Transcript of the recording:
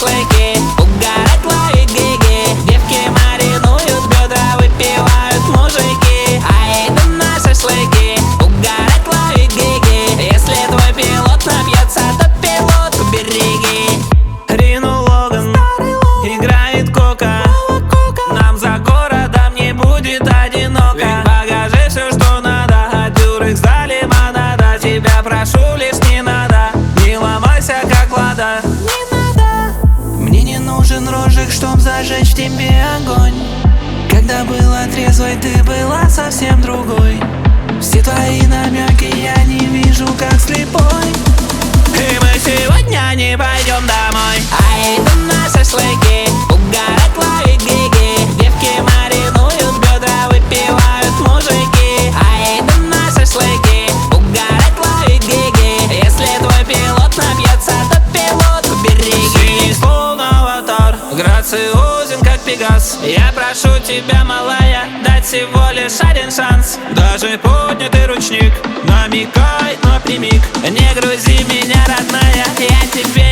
шашлыки, угорать, ловить гиги. Девки маринуют бедра, выпивают мужики. А иду на шашлыки, угорать, ловить гиги. Если твой пилот напьется, то пилотку береги. Рину Логан, играет кока. Нам за городом не будет одиноко. Ведь в багаже все, что надо, от дюрекс до лимонада. Тебя прошу, лишь не надо, не ломайся, как лада. Не надо. Мне не нужен рожек, чтоб зажечь в тебе огонь. Когда была трезвой, ты была совсем другой. Все твои намеки я не вижу, как слепой. И мы сегодня не пойдем домой. А иду на шашлыки, угорать, ловить гиги. Девки маринуют бедра, выпивают мужики. А иду на шашлыки, угорать, ловить гиги. Если твой пилот напьется, то пилотку береги. Синий словно аватар, грациозен как Пегас. Я прошу тебя, малая, дать всего лишь один шанс. Даже поднятый ручник намекает напрямик. Не грузи меня, родная, я тебе